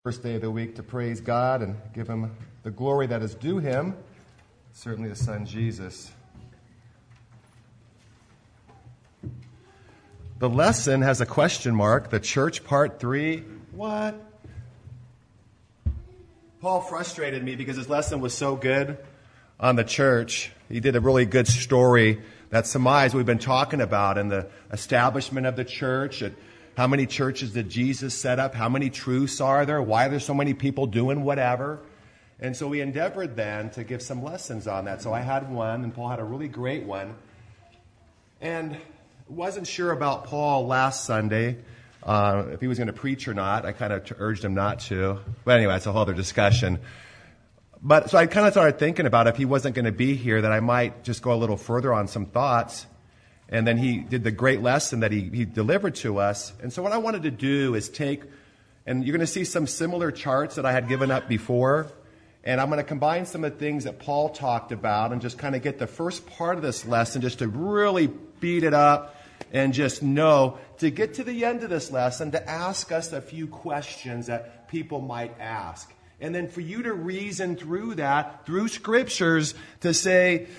First day of the week to praise God and give Him the glory that is due Him, certainly the Son Jesus. The lesson has a question mark, the church part 3. What? Paul frustrated me because his lesson was so good on the church. He did a really good story that summarized what we've been talking about and the establishment of the church. How many churches did Jesus set up? How many truths are there? Why are there so many people doing whatever? And so we endeavored then to give some lessons on that. So I had one, and Paul had a really great one. And wasn't sure about Paul last Sunday, if he was going to preach or not. I kind of urged him not to. But anyway, that's a whole other discussion. But so I kind of started thinking about if he wasn't going to be here, that I might just go a little further on some thoughts. And then he did the great lesson that he delivered to us. And so what I wanted to do is take, and you're going to see some similar charts that I had given up before. And I'm going to combine some of the things that Paul talked about and just kind of get the first part of this lesson just to really beat it up and just know to get to the end of this lesson to ask us a few questions that people might ask. And then for you to reason through that, through scriptures, to say,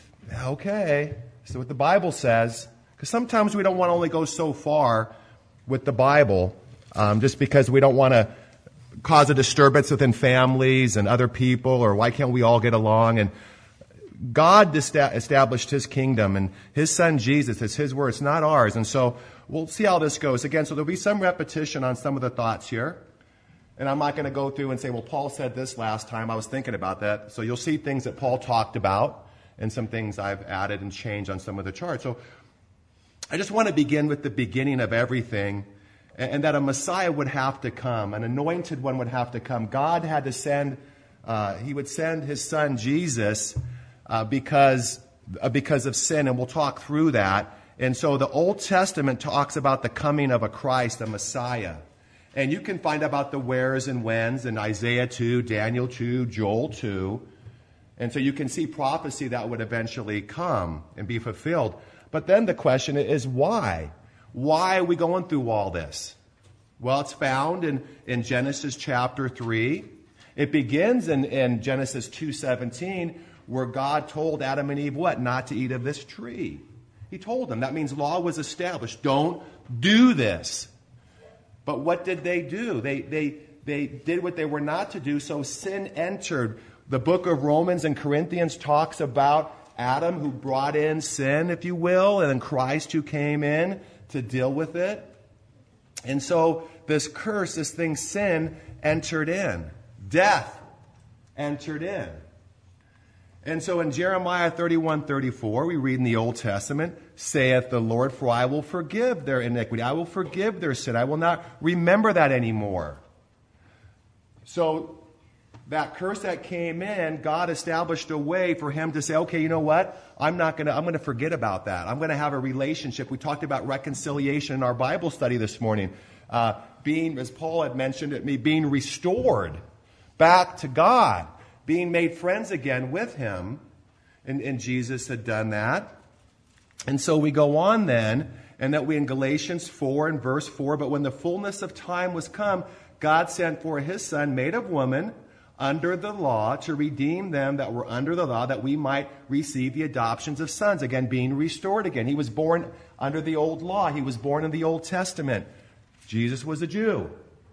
okay, so what the Bible says, because sometimes we don't want to only go so far with the Bible, just because we don't want to cause a disturbance within families and other people, or why can't we all get along? And God established His kingdom, and His Son Jesus, it's His word, it's not ours. And so we'll see how this goes. Again, so there'll be some repetition on some of the thoughts here. And I'm not going to go through and say, well, Paul said this last time. I was thinking about that. So you'll see things that Paul talked about and some things I've added and changed on some of the charts. So I just want to begin with the beginning of everything, and that a Messiah would have to come, an anointed one would have to come. God had to send, He would send His Son Jesus because of sin, and we'll talk through that. And so the Old Testament talks about the coming of a Christ, a Messiah. And you can find about the wheres and whens in Isaiah 2, Daniel 2, Joel 2. And so you can see prophecy that would eventually come and be fulfilled. But then the question is why? Why are we going through all this? Well, it's found in Genesis chapter 3. It begins in Genesis 2:17, where God told Adam and Eve what? Not to eat of this tree. He told them. That means law was established. Don't do this. But what did they do? They did what they were not to do, so sin entered. The book of Romans and Corinthians talks about Adam who brought in sin, if you will, and then Christ who came in to deal with it. And so this curse, this thing, sin, entered in. Death entered in. And so in Jeremiah 31:34, we read in the Old Testament, saith the Lord, for I will forgive their iniquity. I will forgive their sin. I will not remember that anymore. So that curse that came in, God established a way for Him to say, okay, you know what? I'm going to forget about that. I'm going to have a relationship. We talked about reconciliation in our Bible study this morning. Being, as Paul had mentioned it, being restored back to God, being made friends again with Him. And Jesus had done that. And so we go on then, and that we in Galatians 4 and verse 4, but when the fullness of time was come, God sent forth His Son, made of woman, under the law, to redeem them that were under the law, that we might receive the adoptions of sons, again, being restored again. He was born under the old law. He was born in the Old Testament. Jesus was a Jew.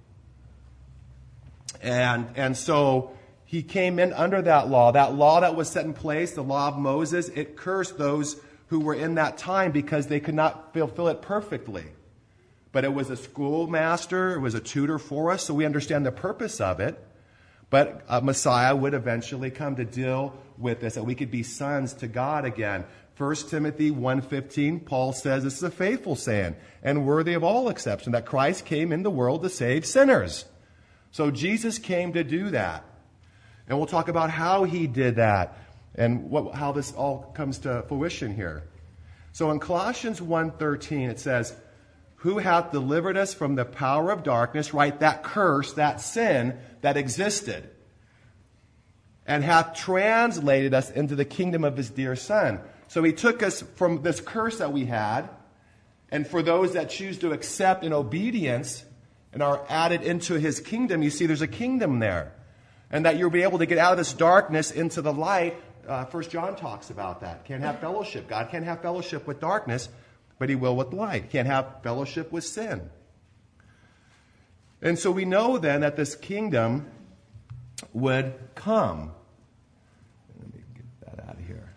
And so He came in under that law that was set in place, the law of Moses. It cursed those who were in that time because they could not fulfill it perfectly. But it was a schoolmaster, it was a tutor for us, so we understand the purpose of it. But a Messiah would eventually come to deal with this, that we could be sons to God again. 1 Timothy 1:15, Paul says, this is a faithful saying and worthy of all exception, that Christ came in the world to save sinners. So Jesus came to do that. And we'll talk about how He did that and how this all comes to fruition here. So in Colossians 1:13, it says, who hath delivered us from the power of darkness, right? That curse, that sin that existed, and hath translated us into the kingdom of His dear Son. So He took us from this curse that we had, and for those that choose to accept in obedience and are added into his kingdom, you see there's a kingdom there. And that you'll be able to get out of this darkness into the light. 1 John talks about that. Can't have fellowship. God can't have fellowship with darkness, but he will with light. Can't have fellowship with sin. And so we know then that this kingdom would come. Let me get that out of here.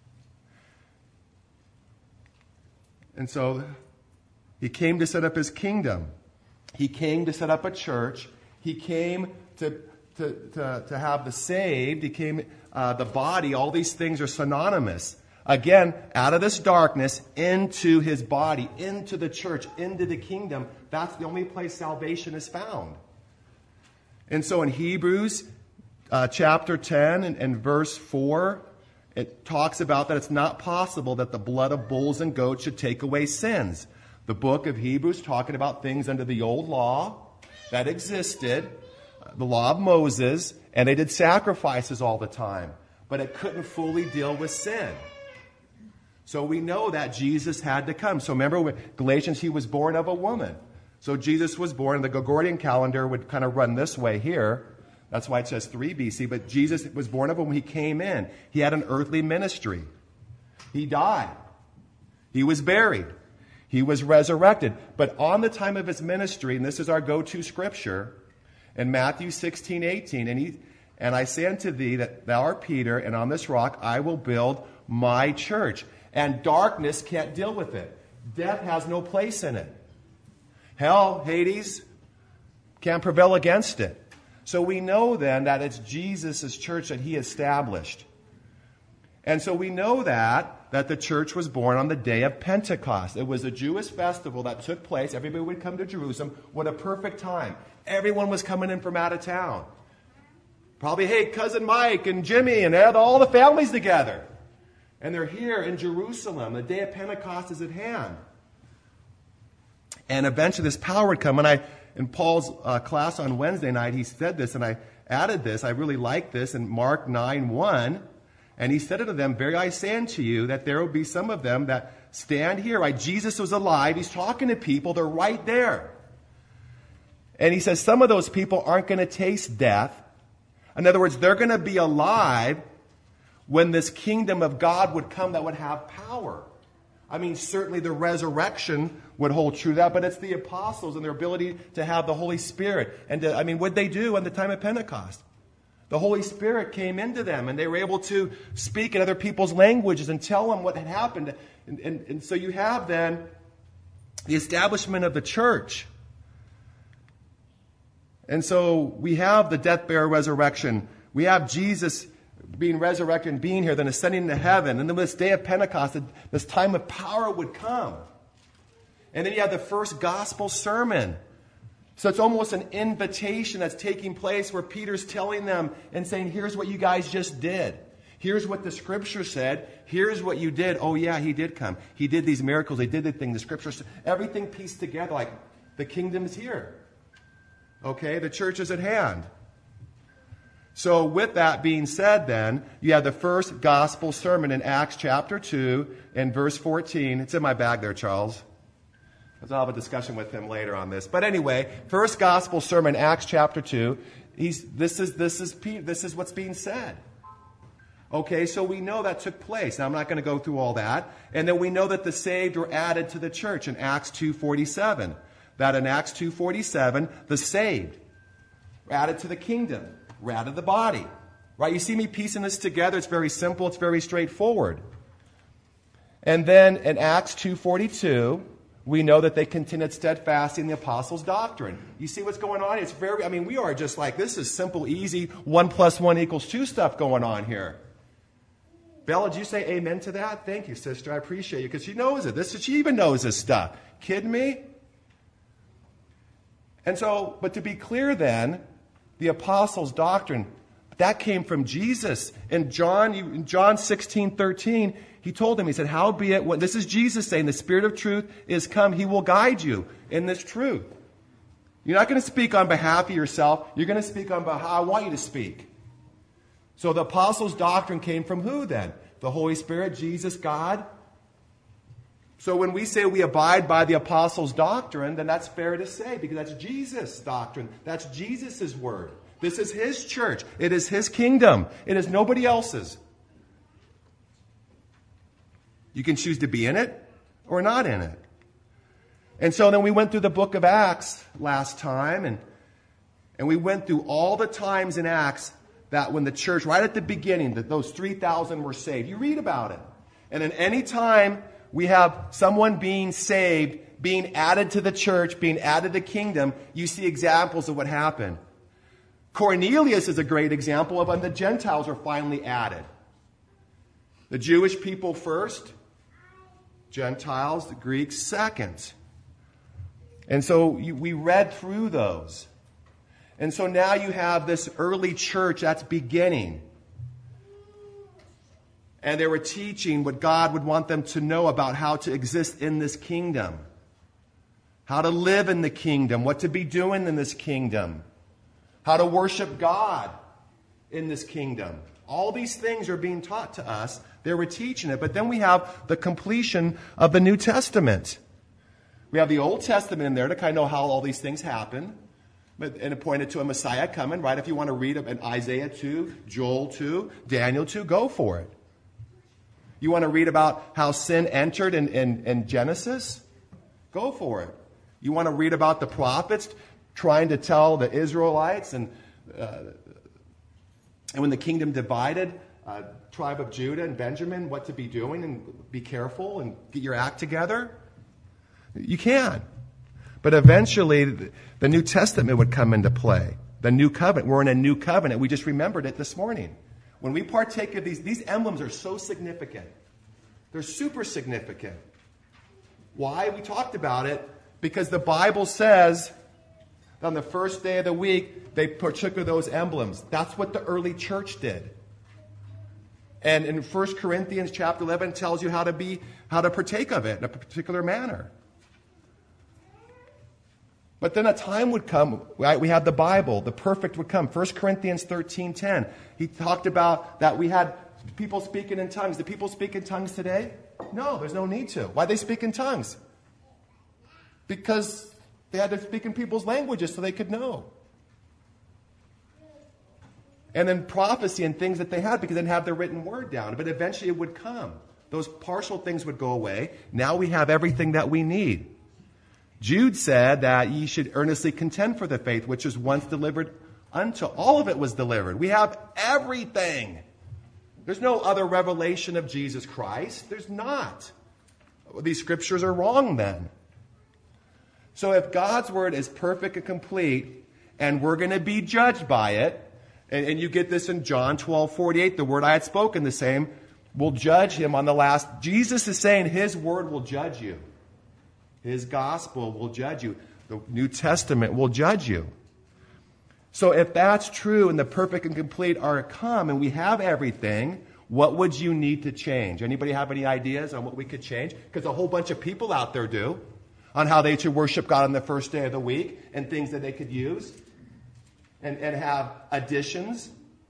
And so he came to set up his kingdom. He came to set up a church. He came to have the saved. He came, the body. All these things are synonymous. Again, out of this darkness into his body, into the church, into the kingdom. That's the only place salvation is found. And so in Hebrews chapter 10 and verse 4, it talks about that it's not possible that the blood of bulls and goats should take away sins. The book of Hebrews talking about things under the old law that existed, the law of Moses, and they did sacrifices all the time, but it couldn't fully deal with sin. So we know that Jesus had to come. So remember with Galatians, he was born of a woman. So Jesus was born, the Gregorian calendar would kind of run this way here. That's why it says 3 BC. But Jesus was born of a woman. He came in. He had an earthly ministry. He died. He was buried. He was resurrected. But on the time of his ministry, and this is our go-to scripture, in Matthew 16:18, and I say unto thee that thou art Peter, and on this rock I will build my church. And darkness can't deal with it. Death has no place in it. Hell, Hades, can't prevail against it. So we know then that it's Jesus' church that he established. And so we know that the church was born on the day of Pentecost. It was a Jewish festival that took place. Everybody would come to Jerusalem. What a perfect time. Everyone was coming in from out of town. Probably, hey, Cousin Mike and Jimmy, and they had all the families together. And they're here in Jerusalem. The day of Pentecost is at hand. And eventually this power would come. And in Paul's class on Wednesday night, he said this, and I added this. I really like this in Mark 9:1. And he said unto them, Verily I say unto you, that there will be some of them that stand here. Right? Jesus was alive. He's talking to people. They're right there. And he says some of those people aren't going to taste death. In other words, they're going to be alive when this kingdom of God would come that would have power. I mean, certainly the resurrection would hold true that, but it's the apostles and their ability to have the Holy Spirit. And what'd they do on the time of Pentecost? The Holy Spirit came into them, and they were able to speak in other people's languages and tell them what had happened. And so you have then the establishment of the church. And so we have the death, burial, resurrection. We have Jesus being resurrected and being here, then ascending into heaven. And then this day of Pentecost, this time of power would come. And then you have the first gospel sermon. So it's almost an invitation that's taking place where Peter's telling them and saying, here's what you guys just did. Here's what the scripture said. Here's what you did. Oh yeah, he did come. He did these miracles. He did the thing. The scripture, everything pieced together like the kingdom is here. Okay, the church is at hand. So with that being said then, you have the first gospel sermon in Acts chapter 2 and verse 14. It's in my bag there, Charles. I'll have a discussion with him later on this. But anyway, first gospel sermon, Acts chapter 2. This is what's being said. Okay, so we know that took place. Now I'm not going to go through all that. And then we know that the saved were added to the church in Acts 2:47. That in Acts 2:47, the saved were added to the kingdom, were added to the body. Right? You see me piecing this together. It's very simple. It's very straightforward. And then in Acts 2:42, we know that they continued steadfast in the apostles' doctrine. You see what's going on? It's we are just like, this is simple, easy, 1 + 1 = 2 stuff going on here. Bella, did you say amen to that? Thank you, sister. I appreciate you, because she knows it. She even knows this stuff. Kidding me? And so, but to be clear then, the apostles' doctrine, that came from Jesus. In John 16:13, he told them, he said, howbeit, this is Jesus saying, the Spirit of truth is come. He will guide you in this truth. You're not going to speak on behalf of yourself. You're going to speak on behalf how I want you to speak. So the apostles' doctrine came from who then? The Holy Spirit, Jesus, God. So when we say we abide by the apostles' doctrine, then that's fair to say, because that's Jesus' doctrine. That's Jesus' word. This is his church. It is his kingdom. It is nobody else's. You can choose to be in it or not in it. And so then we went through the book of Acts last time, and we went through all the times in Acts that when the church, right at the beginning, that those 3,000 were saved. You read about it. And in any time we have someone being saved, being added to the church, being added to the kingdom, you see examples of what happened. Cornelius is a great example of when the Gentiles were finally added. The Jewish people first, Gentiles, the Greeks second. And so we read through those. And so now you have this early church that's beginning. And they were teaching what God would want them to know about how to exist in this kingdom. How to live in the kingdom, what to be doing in this kingdom. How to worship God in this kingdom. All these things are being taught to us. They were teaching it. But then we have the completion of the New Testament. We have the Old Testament in there to kind of know how all these things happen. And it pointed to a Messiah coming, right? If you want to read in Isaiah 2, Joel 2, Daniel 2, go for it. You want to read about how sin entered in Genesis? Go for it. You want to read about the prophets trying to tell the Israelites and when the kingdom divided, tribe of Judah and Benjamin, what to be doing and be careful and get your act together? You can. But eventually, the New Testament would come into play. The new covenant. We're in a new covenant. We just remembered it this morning. When we partake of these emblems are so significant. They're super significant. Why? We talked about it because the Bible says that on the first day of the week, they partook of those emblems. That's what the early church did. And in 1 Corinthians chapter 11 it tells you how to partake of it in a particular manner. But then a time would come, right? We had the Bible, the perfect would come. 1 Corinthians 13:10. He talked about that we had people speaking in tongues. Do people speak in tongues today? No, there's no need to. Why do they speak in tongues? Because they had to speak in people's languages so they could know. And then prophecy and things that they had because they didn't have their written word down. But eventually it would come. Those partial things would go away. Now we have everything that we need. Jude said that ye should earnestly contend for the faith which was once delivered unto. All of it was delivered. We have everything. There's no other revelation of Jesus Christ. There's not. These scriptures are wrong then. So if God's word is perfect and complete, and we're going to be judged by it, and you get this in John 12:48, the word I had spoken, the same, will judge him on the last. Jesus is saying his word will judge you. His gospel will judge you. The New Testament will judge you. So if that's true and the perfect and complete are come and we have everything, what would you need to change? Anybody have any ideas on what we could change? Because a whole bunch of people out there do. On how they should worship God on the first day of the week and things that they could use and have additions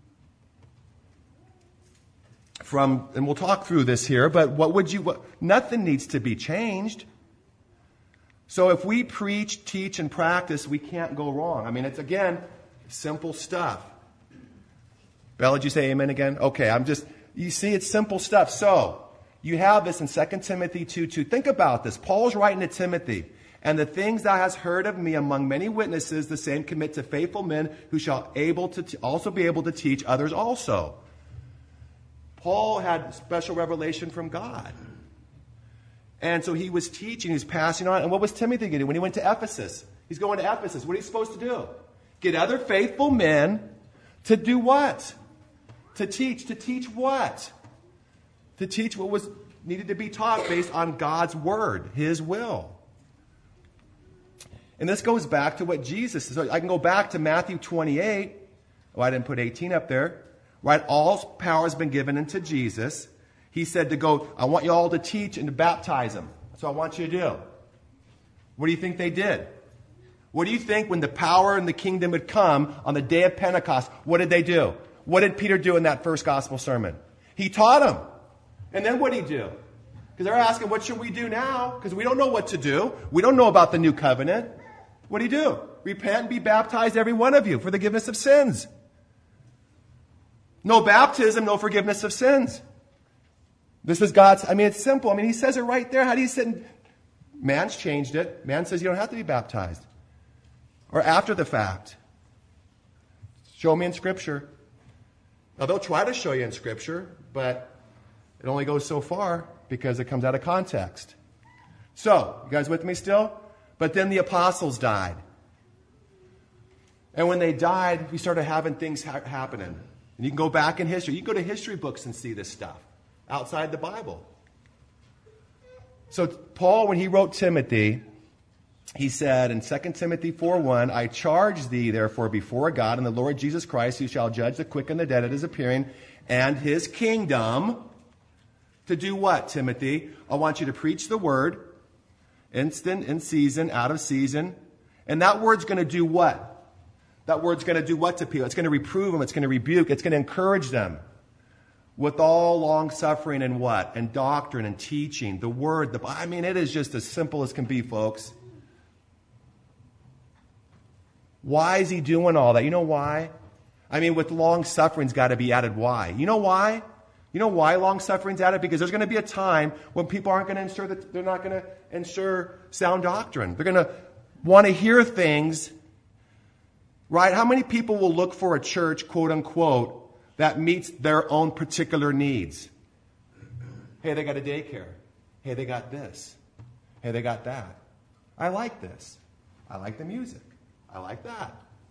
from, and we'll talk through this here, but nothing needs to be changed. So if we preach, teach, and practice, we can't go wrong. I mean, it's, again, simple stuff. Bella, did you say amen again? Okay, you see, it's simple stuff. So, you have this in 2 Timothy 2:2. Think about this. Paul's writing to Timothy. And the things thou hast heard of me among many witnesses, the same commit to faithful men who shall also be able to teach others also. Paul had special revelation from God. And so he was teaching, he was passing on. And what was Timothy going to do when he went to Ephesus? He's going to Ephesus. What are you supposed to do? Get other faithful men to do what? To teach. To teach what? To teach what was needed to be taught based on God's word, his will. And this goes back to what Jesus says. So I can go back to Matthew 28. Oh, I didn't put 18 up there. Right? All power has been given unto Jesus. He said to go, I want you all to teach and to baptize them. That's what I want you to do. What do you think they did? What do you think when the power and the kingdom had come on the day of Pentecost, what did they do? What did Peter do in that first gospel sermon? He taught them. And then what did he do? Because they're asking, what should we do now? Because we don't know what to do. We don't know about the new covenant. What do? Repent and be baptized, every one of you, for the forgiveness of sins. No baptism, no forgiveness of sins. This is God's, it's simple. He says it right there. How do you sit? Man's changed it. Man says you don't have to be baptized. Or after the fact. Show me in Scripture. Now, they'll try to show you in Scripture, but it only goes so far because it comes out of context. So, you guys with me still? But then the apostles died. And when they died, we started having things happening. And you can go back in history. You can go to history books and see this stuff outside the Bible. So Paul, when he wrote Timothy, he said in 2 Timothy 4:1, I charge thee, therefore, before God and the Lord Jesus Christ, who shall judge the quick and the dead at his appearing, and his kingdom, to do what, Timothy? I want you to preach the word, instant, in season, out of season. And that word's going to do what? That word's going to do what to people? It's going to reprove them. It's going to rebuke. It's going to encourage them. With all long suffering and what? And doctrine and teaching. The word. It is just as simple as can be, folks. Why is he doing all that? You know why? With long suffering's got to be added why. You know why? You know why long suffering's added? Because there's going to be a time when people aren't going to ensure that they're not going to ensure sound doctrine. They're going to want to hear things, right? How many people will look for a church, quote unquote, that meets their own particular needs? Hey, they got a daycare. Hey, they got this. Hey, they got that. I like this. I like the music. I like that.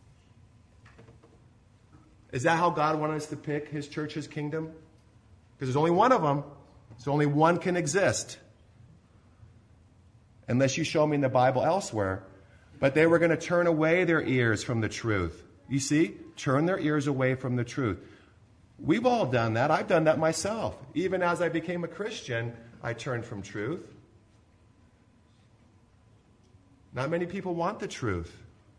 Is that how God wanted us to pick his church, his kingdom? Because there's only one of them. So only one can exist. Unless you show me in the Bible elsewhere. But they were going to turn away their ears from the truth. You see? Turn their ears away from the truth. We've all done that. I've done that myself. Even as I became a Christian, I turned from truth. Not many people want the truth.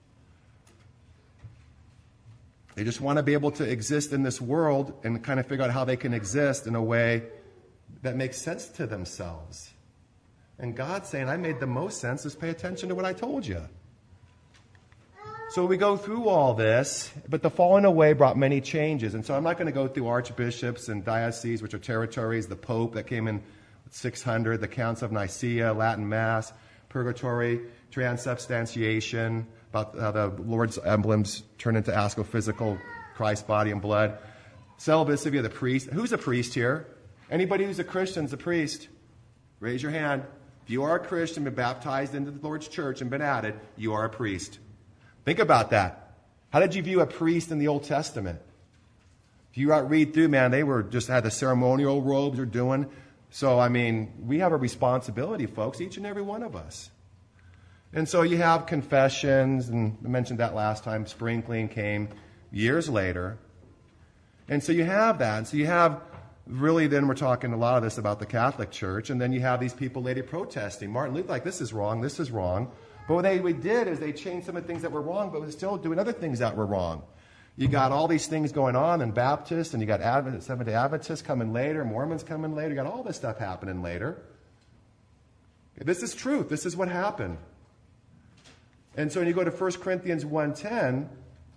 They just want to be able to exist in this world and kind of figure out how they can exist in a way that makes sense to themselves. And God's saying, I made the most sense. Just pay attention to what I told you. So we go through all this, but the falling away brought many changes. And so I'm not going to go through archbishops and dioceses, which are territories, the Pope that came in 600, the Council of Nicaea, Latin Mass, Purgatory, Transubstantiation, about how the Lord's emblems turn into astrophysical Christ's body and blood. Celibacy via the priest. Who's a priest here? Anybody who's a Christian is a priest. Raise your hand. If you are a Christian, been baptized into the Lord's church and been added, you are a priest. Think about that. How did you view a priest in the Old Testament? If you read through, man, they were just had the ceremonial robes they're doing. So, we have a responsibility, folks, each and every one of us. And so you have confessions, and I mentioned that last time. Sprinkling came years later. And so you have that. And so you have, really then we're talking a lot of this about the Catholic Church, and then you have these people later protesting. Martin Luther, this is wrong, this is wrong. But what they did is they changed some of the things that were wrong, but was still doing other things that were wrong. You got all these things going on in Baptists, and you got Seventh-day Adventists coming later, Mormons coming later. You got all this stuff happening later. This is truth. This is what happened. And so when you go to 1 Corinthians 1:10,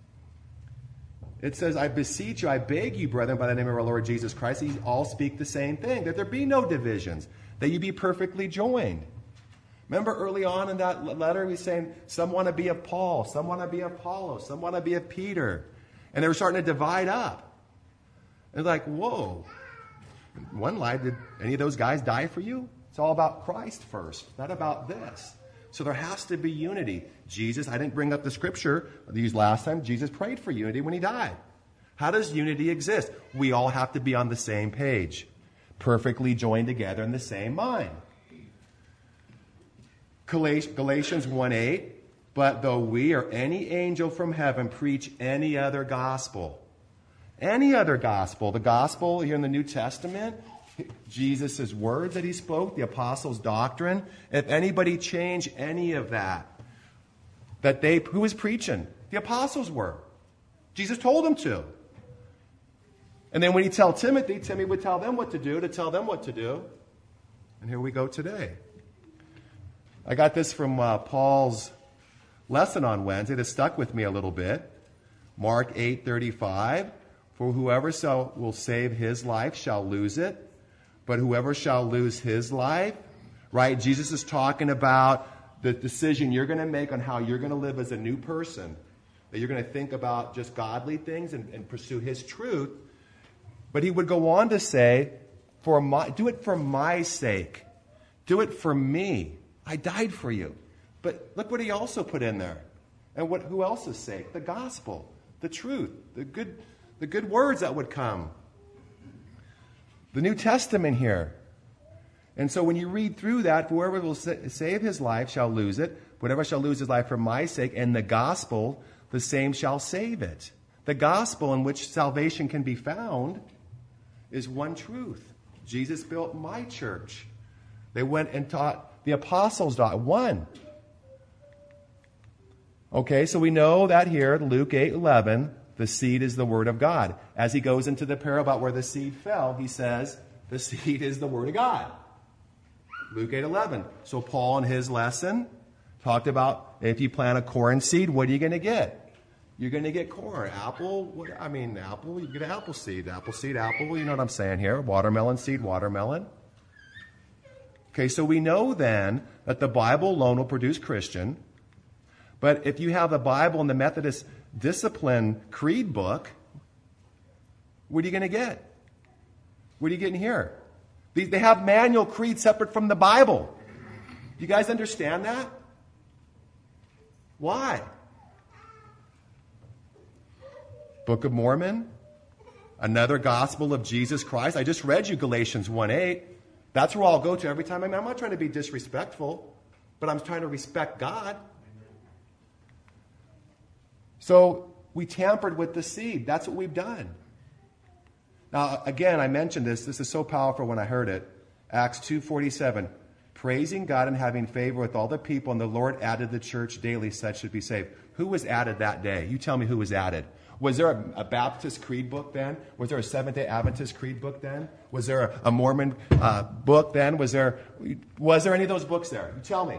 it says, I beseech you, I beg you, brethren, by the name of our Lord Jesus Christ, that you all speak the same thing, that there be no divisions, that you be perfectly joined. Remember early on in that letter, he was saying, some want to be of Paul, some want to be of Apollos, some want to be of Peter. And they were starting to divide up. And it's like, whoa. One lie, did any of those guys die for you? It's all about Christ first, not about this. So there has to be unity. Jesus, I didn't bring up the scripture these last time. Jesus prayed for unity when he died. How does unity exist? We all have to be on the same page, perfectly joined together in the same mind. Galatians 1:8, but though we or any angel from heaven preach any other gospel, the gospel here in the New Testament, Jesus' words that he spoke, the apostles' doctrine, if anybody changed any of that who was preaching? The apostles were. Jesus told them to. And then when he told Timothy would tell them what to do, to tell them what to do. And here we go today. I got this from Paul's lesson on Wednesday that stuck with me a little bit. Mark 8:35, for whoever will save his life shall lose it, but whoever shall lose his life, right? Jesus is talking about the decision you're going to make on how you're going to live as a new person, that you're going to think about just godly things and pursue his truth. But he would go on to say, do it for my sake. Do it for me. I died for you. But look what he also put in there. And who else's sake? The gospel, the truth, the good words that would come. The New Testament here. And so when you read through that, whoever will save his life shall lose it. Whatever shall lose his life for my sake, and the gospel, the same shall save it. The gospel in which salvation can be found is one truth. Jesus built my church. They went and taught the apostles taught one. Okay, so we know that here, Luke 8:11, the seed is the word of God. As he goes into the parable about where the seed fell, he says, the seed is the word of God. Luke 8:11. So Paul in his lesson talked about if you plant a corn seed, what are you going to get? You're going to get corn. Apple, apple, you get an apple seed. Apple seed, apple, you know what I'm saying here. Watermelon seed, watermelon. Okay, so we know then that the Bible alone will produce Christian. But if you have the Bible and the Methodist Discipline Creed book, what are you going to get? What are you getting here? They have manual creed separate from the Bible. Do you guys understand that? Why? Book of Mormon, another gospel of Jesus Christ. I just read you Galatians 1:8. That's where I'll go to every time. I'm not trying to be disrespectful, but I'm trying to respect God. So we tampered with the seed. That's what we've done. Now, again, I mentioned this. This is so powerful when I heard it. Acts 2:47. Praising God and having favor with all the people, and the Lord added the church daily, such should be saved. Who was added that day? You tell me who was added. Was there a Baptist creed book then? Was there a Seventh-day Adventist creed book then? Was there a Mormon book then? Was there any of those books there? You tell me.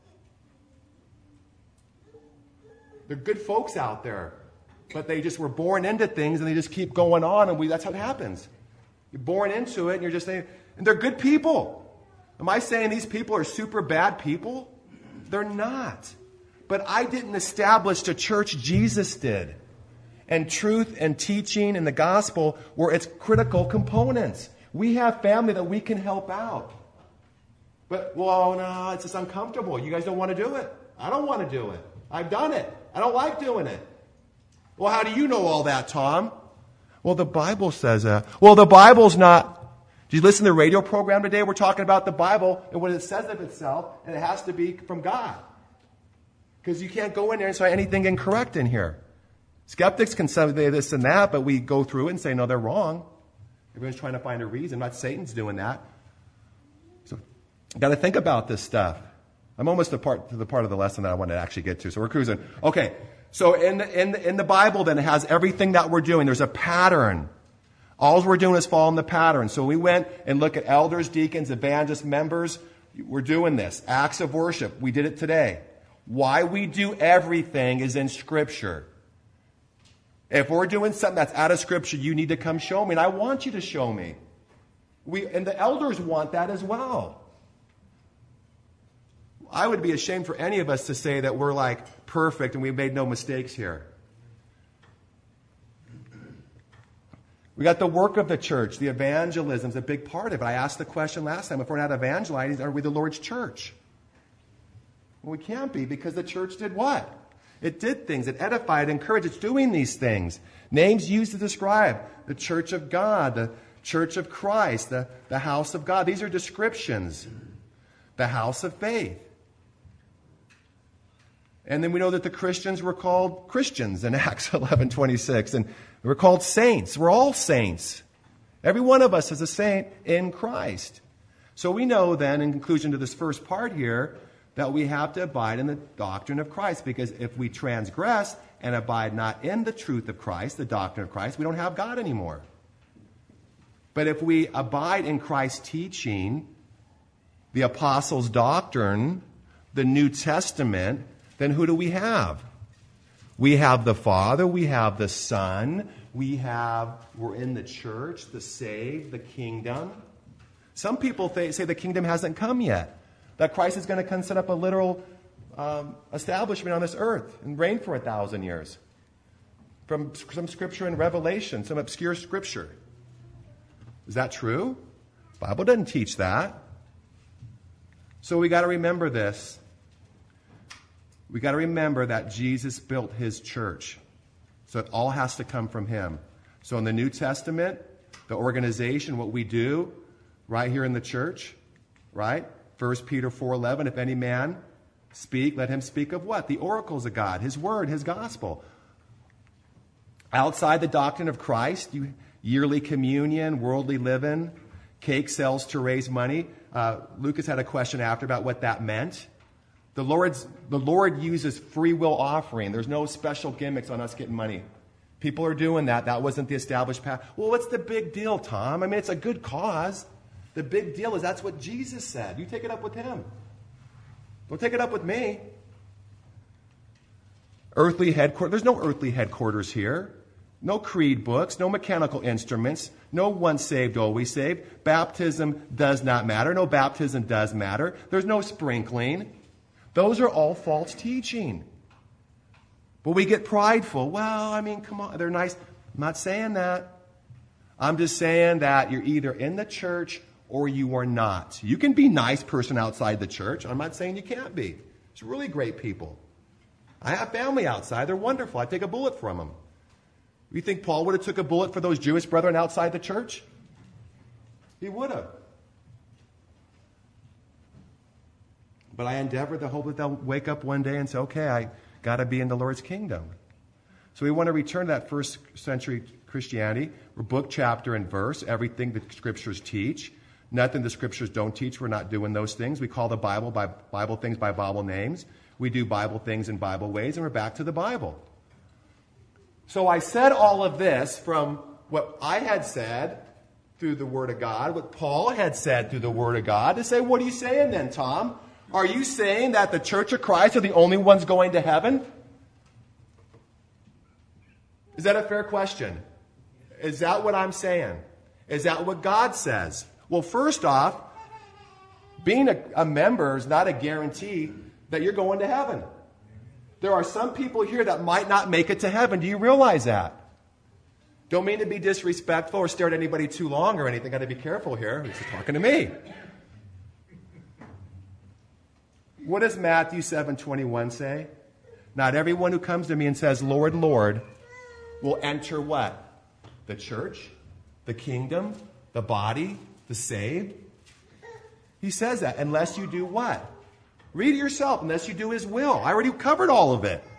They're good folks out there, but they just were born into things and they just keep going on, and that's how it happens. You're born into it, and you're just saying, and they're good people. Am I saying these people are super bad people? They're not. But I didn't establish the church, Jesus did. And truth and teaching and the gospel were its critical components. We have family that we can help out. But, well, no, it's just uncomfortable. You guys don't want to do it. I don't want to do it. I've done it. I don't like doing it. Well, how do you know all that, Tom? Well, the Bible says that. Well, the Bible's not. Did you listen to the radio program today? We're talking about the Bible and what it says of itself, and it has to be from God. Because you can't go in there and say anything incorrect in here. Skeptics can say this and that, but we go through it and say, no, they're wrong. Everyone's trying to find a reason. Not Satan's doing that. So you've got to think about this stuff. I'm almost to the part of the lesson that I want to actually get to. So we're cruising. Okay, so in the Bible then it has everything that we're doing. There's a pattern. All we're doing is following the pattern. So we went and looked at elders, deacons, evangelists, members. We're doing this. Acts of worship. We did it today. Why we do everything is in Scripture. If we're doing something that's out of Scripture, you need to come show me. And I want you to show me. And the elders want that as well. I would be ashamed for any of us to say that we're like perfect and we've made no mistakes here. We got the work of the church. The evangelism is a big part of it. I asked the question last time, if we're not evangelizing, are we the Lord's church? Well, we can't be, because the church did what? It did things. It edified, encouraged. It's doing these things. Names used to describe the church of God, the church of Christ, the house of God. These are descriptions. The house of faith. And then we know that the Christians were called Christians in Acts 11:26. And we're called saints. We're all saints. Every one of us is a saint in Christ. So we know then, in conclusion to this first part here, that we have to abide in the doctrine of Christ. Because if we transgress and abide not in the truth of Christ, the doctrine of Christ, we don't have God anymore. But if we abide in Christ's teaching, the apostles' doctrine, the New Testament, then who do we have? We have the Father, we have the Son, we're in the church, the saved, the kingdom. Some people say the kingdom hasn't come yet, that Christ is going to come set up a literal establishment on this earth and reign for 1,000 years. From some scripture in Revelation, some obscure scripture. Is that true? The Bible doesn't teach that. So we got to remember this. We got to remember that Jesus built his church. So it all has to come from him. So in the New Testament, the organization, what we do right here in the church, right? 1 Peter 4:11, if any man speak, let him speak of what? The oracles of God, his word, his gospel. Outside the doctrine of Christ, yearly communion, worldly living, cake sales to raise money. Lucas had a question after about what that meant. The Lord uses free will offering. There's no special gimmicks on us getting money. People are doing that. That wasn't the established path. Well, what's the big deal, Tom? I mean, it's a good cause. The big deal is that's what Jesus said. You take it up with him. Don't take it up with me. Earthly headquarters. There's no earthly headquarters here. No creed books, no mechanical instruments, no once saved, always saved. Baptism does not matter. No baptism does matter. There's no sprinkling. Those are all false teaching. But we get prideful. Well, I mean, come on, they're nice. I'm not saying that. I'm just saying that you're either in the church or you are not. You can be a nice person outside the church. I'm not saying you can't be. It's really great people. I have family outside. They're wonderful. I'd take a bullet from them. You think Paul would have took a bullet for those Jewish brethren outside the church? He would have. But I endeavor to hope that they'll wake up one day and say, okay, I got to be in the Lord's kingdom. So we want to return to that first century Christianity. We're book, chapter, and verse. Everything the scriptures teach. Nothing the scriptures don't teach. We're not doing those things. We call the Bible things by Bible names. We do Bible things in Bible ways, and we're back to the Bible. So I said all of this from what I had said through the Word of God, what Paul had said through the Word of God, to say, what are you saying then, Tom? Are you saying that the Church of Christ are the only ones going to heaven? Is that a fair question? Is that what I'm saying? Is that what God says? Well, first off, being a member is not a guarantee that you're going to heaven. There are some people here that might not make it to heaven. Do you realize that? Don't mean to be disrespectful or stare at anybody too long or anything. Got to be careful here. He's talking to me. What does Matthew 7:21 say? Not everyone who comes to me and says, Lord, Lord, will enter what? The church, the kingdom, the body, the saved. He says that unless you do what? Read it yourself, unless you do his will. I already covered all of it.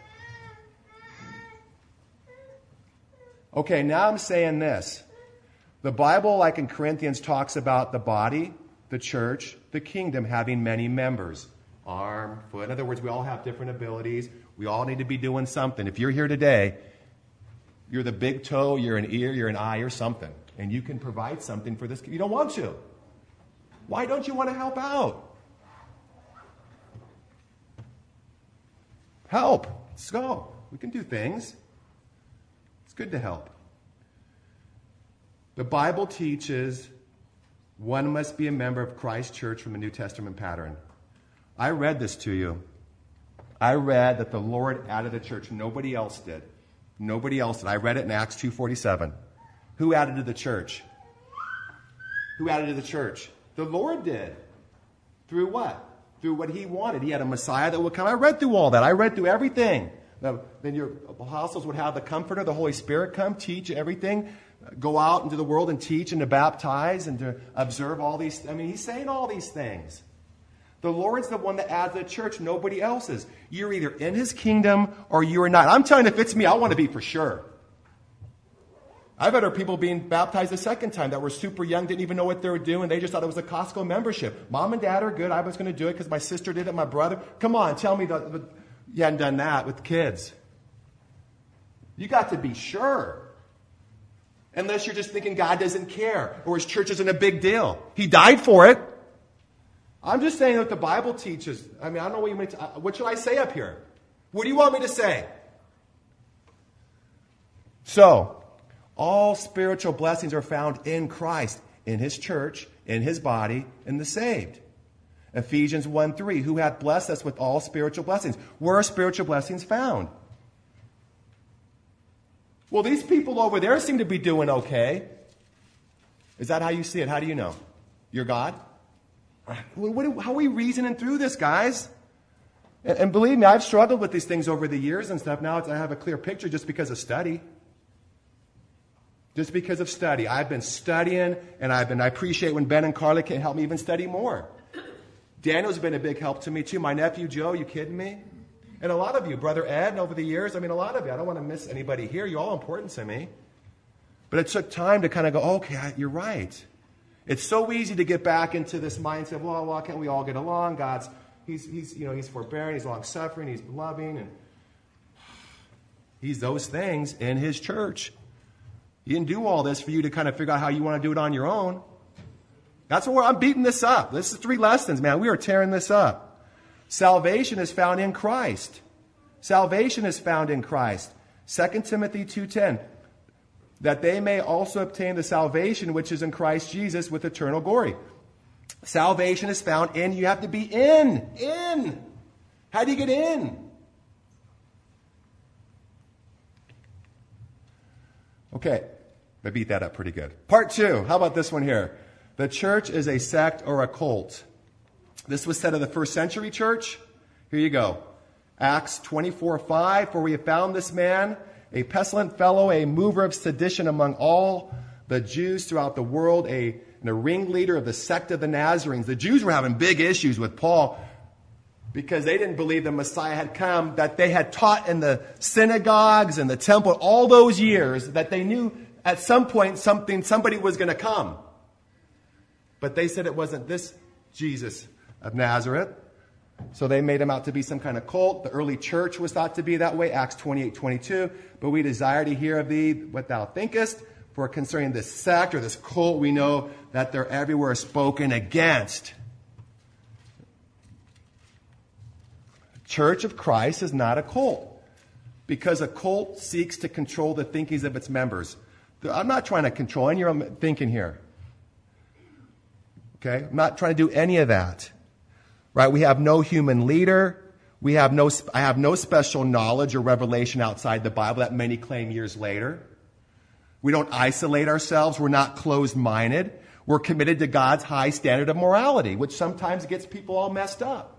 Okay, now I'm saying this. The Bible, like in Corinthians, talks about the body, the church, the kingdom having many members. Arm, foot. In other words, we all have different abilities. We all need to be doing something. If you're here today, you're the big toe, you're an ear, you're an eye, or something. And you can provide something for this. You don't want to. Why don't you want to help out? Help. Let's go. We can do things. It's good to help. The Bible teaches one must be a member of Christ's church from the New Testament pattern. I read this to you. I read that the Lord added a church. Nobody else did. Nobody else did. I read it in Acts 2:47. Who added to the church? Who added to the church? The Lord did. Through what? Through what he wanted. He had a Messiah that would come. I read through all that. I read through everything. Then your apostles would have the Comforter, the Holy Spirit come, teach everything, go out into the world and teach and to baptize and to observe all these. I mean, he's saying all these things. The Lord's the one that adds the church. Nobody else is. You're either in his kingdom or you are not. I'm telling you, if it's me, I want to be for sure. I've heard of people being baptized a second time that were super young, didn't even know what they were doing. They just thought it was a Costco membership. Mom and dad are good. I was going to do it because my sister did it, my brother. Come on, tell me that you hadn't done that with kids. You got to be sure. Unless you're just thinking God doesn't care or his church isn't a big deal. He died for it. I'm just saying what the Bible teaches. I mean, I don't know what you mean. What should I say up here? What do you want me to say? So, all spiritual blessings are found in Christ, in His church, in His body, in the saved. Ephesians 1:3, who hath blessed us with all spiritual blessings. Where are spiritual blessings found? Well, these people over there seem to be doing okay. Is that how you see it? How do you know? You're God? How are we reasoning through this, guys? And believe me, I've struggled with these things over the years and stuff. Now I have a clear picture just because of study. Just because of study. I've been studying, and I appreciate when Ben and Carla can help me even study more. Daniel's been a big help to me, too. My nephew, Joe, you kidding me? And a lot of you, Brother Ed, over the years, I mean, a lot of you. I don't want to miss anybody here. You're all important to me. But it took time to kind of go, okay, you're right. It's so easy to get back into this mindset, well, why can't we all get along? He's forbearing, He's long-suffering, He's loving, and He's those things in His church. He didn't do all this for you to kind of figure out how you want to do it on your own. That's where I'm beating this up. This is 3 lessons, man. We are tearing this up. Salvation is found in Christ. Salvation is found in Christ. 2 Timothy 2:10. That they may also obtain the salvation which is in Christ Jesus with eternal glory. Salvation is found in, you have to be in. In. How do you get in? Okay, I beat that up pretty good. Part 2, how about this one here? The church is a sect or a cult. This was said of the first century church. Here you go. Acts 24:5, for we have found this man, a pestilent fellow, a mover of sedition among all the Jews throughout the world, and a ringleader of the sect of the Nazarenes. The Jews were having big issues with Paul because they didn't believe the Messiah had come, that they had taught in the synagogues and the temple all those years, that they knew at some point somebody was going to come. But they said it wasn't this Jesus of Nazareth. So they made him out to be some kind of cult. The early church was thought to be that way, Acts 28:22. But we desire to hear of thee what thou thinkest. For concerning this sect or this cult, we know that they're everywhere spoken against. Church of Christ is not a cult, because a cult seeks to control the thinkings of its members. I'm not trying to control any of your thinking here. Okay? I'm not trying to do any of that. Right? We have no human leader. I have no special knowledge or revelation outside the Bible that many claim years later. We don't isolate ourselves. We're not closed-minded. We're committed to God's high standard of morality, which sometimes gets people all messed up.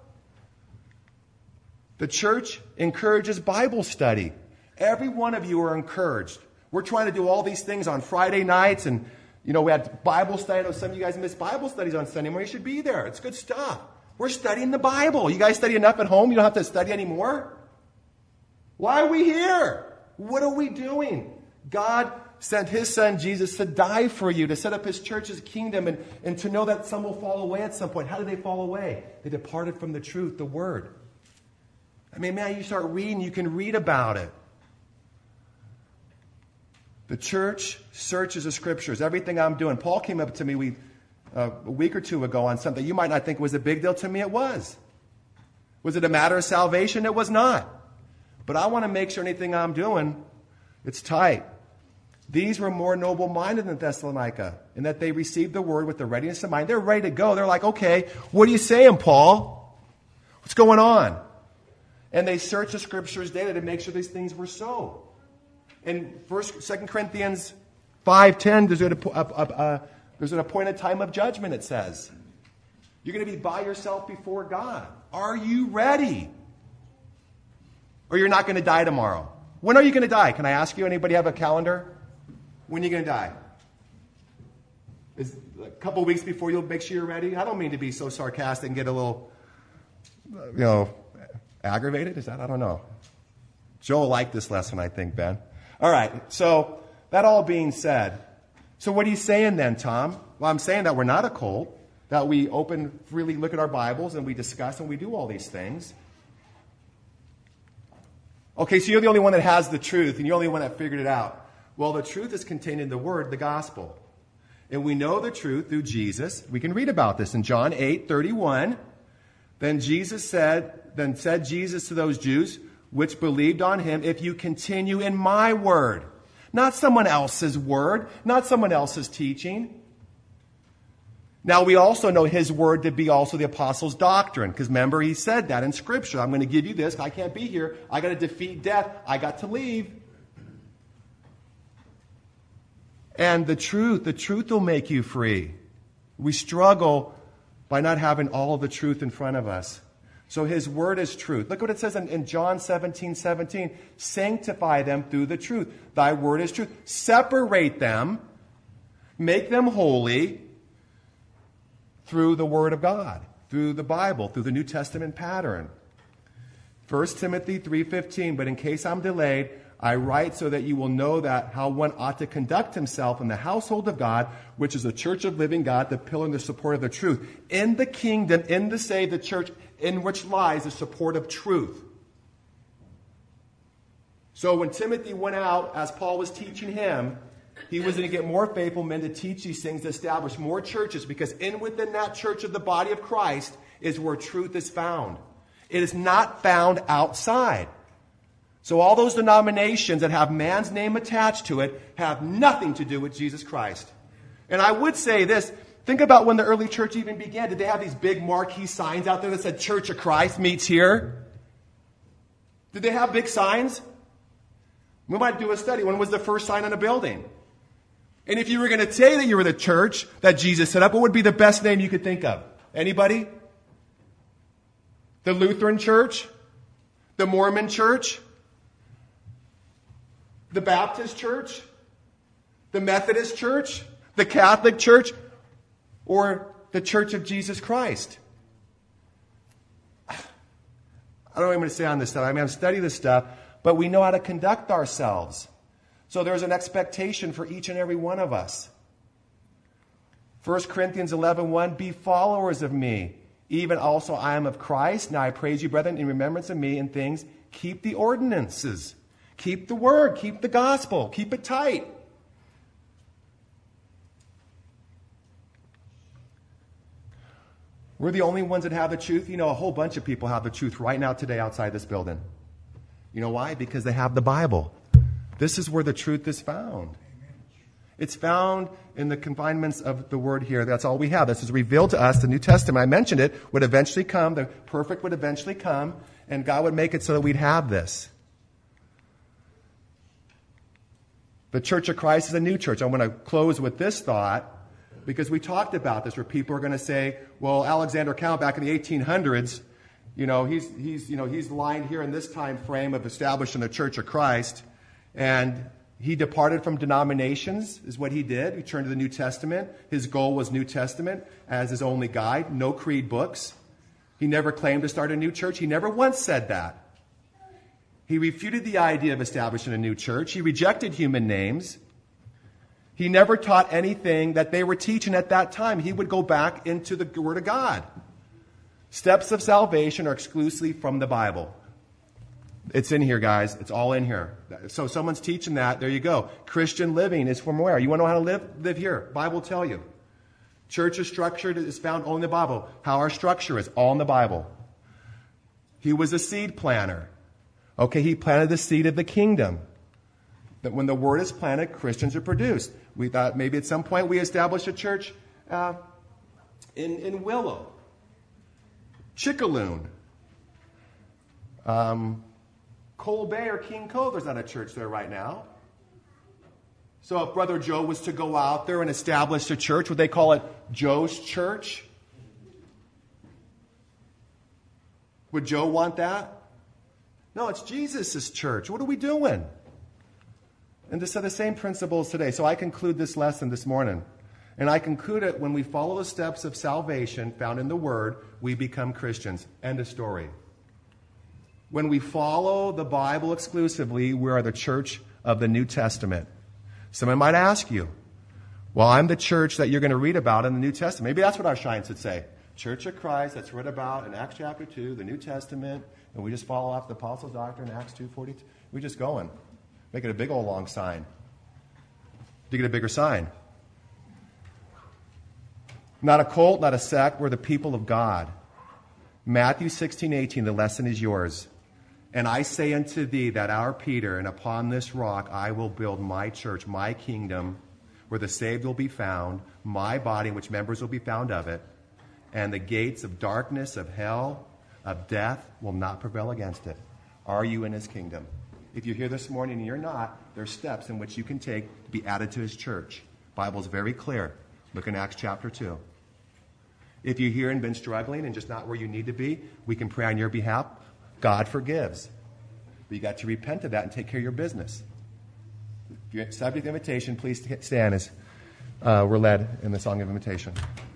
The church encourages Bible study. Every one of you are encouraged. We're trying to do all these things on Friday nights, and we had Bible study. I know some of you guys miss Bible studies on Sunday morning. You should be there. It's good stuff. We're studying the Bible. You guys study enough at home? You don't have to study anymore? Why are we here? What are we doing? God sent His Son Jesus to die for you, to set up His church, His kingdom, and to know that some will fall away at some point. How did they fall away? They departed from the truth, the Word. I mean, man, you start reading, you can read about it. The church searches the Scriptures. Everything I'm doing. Paul came up to me a week or two ago on something you might not think was a big deal. To me, it was. Was it a matter of salvation? It was not. But I want to make sure anything I'm doing, it's tight. These were more noble-minded than Thessalonica, in that they received the word with the readiness of mind. They're ready to go. They're like, okay, what are you saying, Paul? What's going on? And they searched the Scriptures daily to make sure these things were so. In 2 Corinthians 5:10, there's an appointed time of judgment, it says. You're going to be by yourself before God. Are you ready? Or you're not going to die tomorrow. When are you going to die? Can I ask you? Anybody have a calendar? When are you going to die? Is a couple of weeks before you'll make sure you're ready? I don't mean to be so sarcastic and get a little, aggravated. Is that? I don't know. Joel liked this lesson, I think, Ben. All right. So that all being said, so what are you saying then, Tom? Well, I'm saying that we're not a cult, that we freely look at our Bibles and we discuss and we do all these things. Okay, so you're the only one that has the truth and you're the only one that figured it out. Well, the truth is contained in the Word, the gospel. And we know the truth through Jesus. We can read about this in John 8:31. Then said Jesus to those Jews which believed on him, if you continue in my word, not someone else's word, not someone else's teaching. Now we also know his word to be also the apostles' doctrine, because remember he said that in Scripture. I'm going to give you this. I can't be here. I got to defeat death. I got to leave. And the truth will make you free. We struggle by not having all of the truth in front of us. So his word is truth. Look what it says in John 17:17. Sanctify them through the truth. Thy word is truth. Separate them. Make them holy through the word of God, through the Bible, through the New Testament pattern. 1 Timothy 3:15. But in case I'm delayed, I write so that you will know that how one ought to conduct himself in the household of God, which is the church of living God, the pillar and the support of the truth. In the kingdom, in the saved, the church, in which lies the support of truth. So when Timothy went out, as Paul was teaching him, he was going to get more faithful men to teach these things, to establish more churches, because within that church of the body of Christ is where truth is found. It is not found outside. So all those denominations that have man's name attached to it have nothing to do with Jesus Christ. And I would say this, think about when the early church even began. Did they have these big marquee signs out there that said Church of Christ meets here? Did they have big signs? We might do a study. When was the first sign on a building? And if you were going to say that you were the church that Jesus set up, what would be the best name you could think of? Anybody? The Lutheran Church? The Mormon Church? The Baptist Church? The Methodist Church? The Catholic Church? Or the Church of Jesus Christ? I don't know what I'm going to say on this stuff. I mean, I've studied this stuff, but we know how to conduct ourselves. So there's an expectation for each and every one of us. 1 Corinthians 11:1, be followers of me, even also I am of Christ. Now I praise you, brethren, in remembrance of me in things. Keep the ordinances. Keep the word. Keep the gospel. Keep it tight. We're the only ones that have the truth. You know, a whole bunch of people have the truth right now today outside this building. You know why? Because they have the Bible. This is where the truth is found. It's found in the confinements of the word here. That's all we have. This is revealed to us. The New Testament, I mentioned it, would eventually come. The perfect would eventually come. And God would make it so that we'd have this. The Church of Christ is a new church. I'm going to close with this thought, because we talked about this, where people are going to say, well, Alexander Count back in the 1800s, he's lying here in this time frame of establishing the Church of Christ, and he departed from denominations, is what he did. He turned to the New Testament. His goal was New Testament as his only guide, no creed books. He never claimed to start a new church. He never once said that. He refuted the idea of establishing a new church. He rejected human names. He never taught anything that they were teaching at that time. He would go back into the Word of God. Steps of salvation are exclusively from the Bible. It's in here, guys. It's all in here. So someone's teaching that. There you go. Christian living is from where? You want to know how to live? Live here. Bible will tell you. Church is structured is found only in the Bible. How our structure is, all in the Bible. He was a seed planter. Okay, he planted the seed of the kingdom. That when the word is planted, Christians are produced. We thought maybe at some point we established a church in Willow, Chickaloon, Coal Bay or King Cove. There's not a church there right now. So if Brother Joe was to go out there and establish a church, would they call it Joe's church? Would Joe want that? No, it's Jesus' church. What are we doing? And this are the same principles today. So I conclude this lesson this morning. And I conclude it when we follow the steps of salvation found in the Word, we become Christians. End of story. When we follow the Bible exclusively, we are the church of the New Testament. Someone might ask you, well, I'm the church that you're going to read about in the New Testament. Maybe that's what our signs would say. Church of Christ, that's read about in Acts chapter 2, the New Testament, and we just follow off the Apostles' doctrine, Acts 2:42. We're just going. Make it a big old long sign. To get a bigger sign. Not a cult, not a sect. We're the people of God. Matthew 16:18, the lesson is yours. And I say unto thee that our Peter, and upon this rock I will build my church, my kingdom, where the saved will be found, my body, in which members will be found of it, and the gates of darkness, of hell, of death will not prevail against it. Are you in his kingdom? If you're here this morning and you're not, there's steps in which you can take to be added to his church. Bible's very clear. Look in Acts chapter 2. If you're here and been struggling and just not where you need to be, we can pray on your behalf. God forgives. But you got to repent of that and take care of your business. If you're subject to invitation, please stand as we're led in the song of invitation.